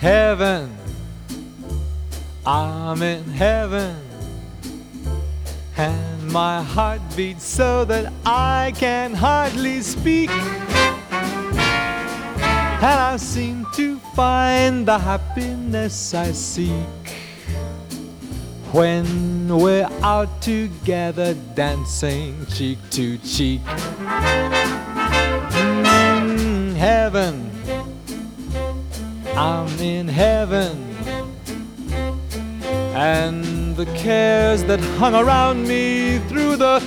Heaven, I'm in heaven, and my heart beats so that I can hardly speak. And I seem to find the happiness I seek when we're out together dancing cheek to cheek. Heaven, I'm in heaven, and the cares that hung around me through the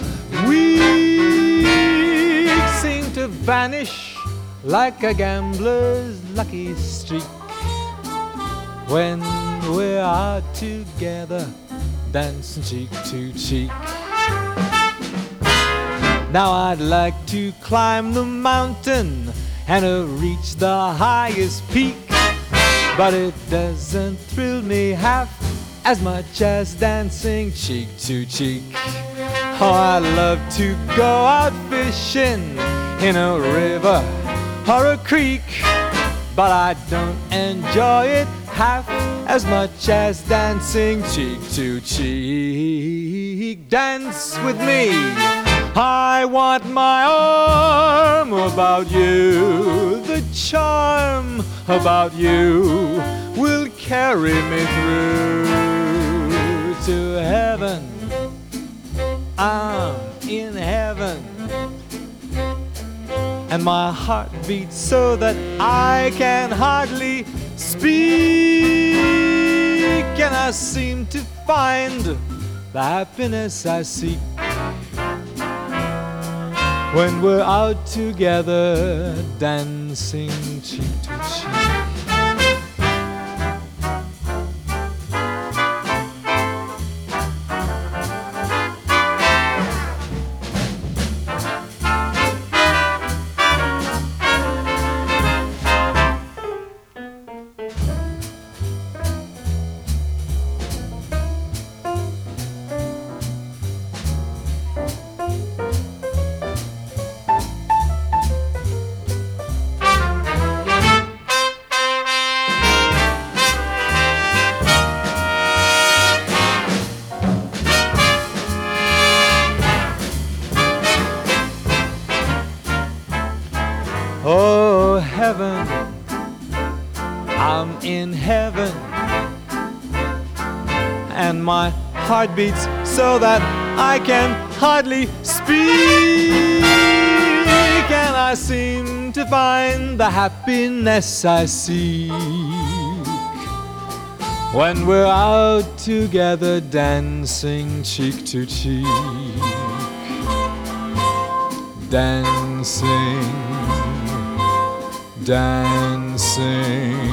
week seem to vanish like a gambler's lucky streak when we're out together dancing cheek to cheek. Now I'd like to climb the mountain and reach the highest peak, but it doesn't thrill me half as much as dancing cheek to cheek. Oh, I love to go out fishing in a river or a creek, but I don't enjoy it half as much as dancing cheek to cheek. Dance with me, I want my arm about you. The charm about you will carry me through to heaven. I'm in heaven, and my heart beats so that I can hardly speak. And I seem to find the happiness I seek when we're out together dancing cheek to cheek. Oh, heaven, I'm in heaven, and my heart beats so that I can hardly speak. And I seem to find the happiness I seek when we're out together dancing cheek to cheek. Dancing, dancing,